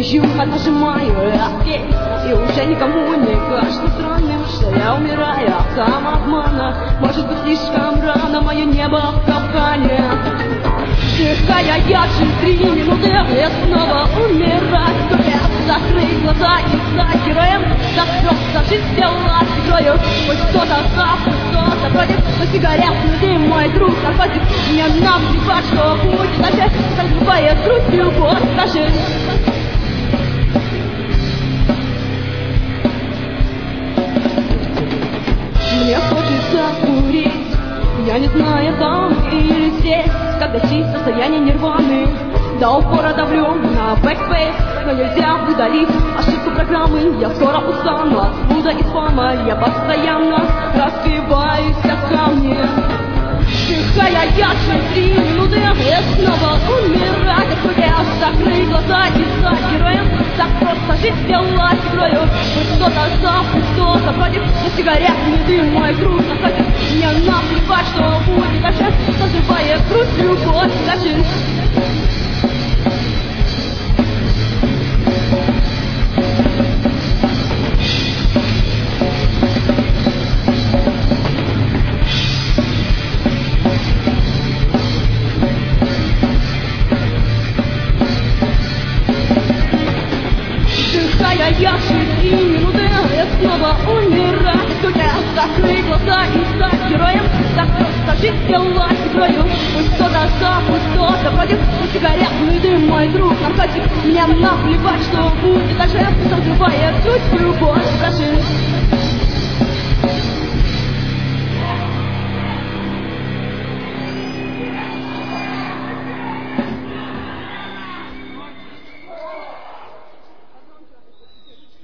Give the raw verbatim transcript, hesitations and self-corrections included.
Вьюха нажимаю эскейп, и уже никому не кажется странным, что я умираю от самообмана. Может быть, слишком рано, мое небо в капкане. Вдыхая яшин три минуты, и снова умирать. Закрыть глаза и стать героем, так просто жизнь сделала игрою. Хоть кто-то за, кто-то против, но сигаретный дым, мой друг, наркотик. Мне нам плевать, что будет дальше, разрывает грудь, любовь, скажи. Мне хочется курить, я не знаю, там или здесь, когда чисто состояние нирваны. До упора давлю на бэкспейс, но нельзя удалить ошибку программы. Я скоро устану отсюда из спама, я постоянно разбиваюсь о камни. Вдыхая яшин три минуты, и снова умирать от хуя. Закрыть глаза и стать героем, так просто жизнь сделалась игрою. Хоть кто-то за, кто-то против, но сигаретный дым, мой друг, наркотик. Мне наплевать, что будет дальше, разрывая грудь, любовь, скажи. Я через три минуты, я снова умирать. Только закрыть глаза и стать героем, так просто жизнь сделалась игрою. Пусть кто-то за, пусть кто-то против, но сигаретный дым, мой друг, наркотик. Мне наплевать, что будет дальше, разрывая грудь, любовь, скажи.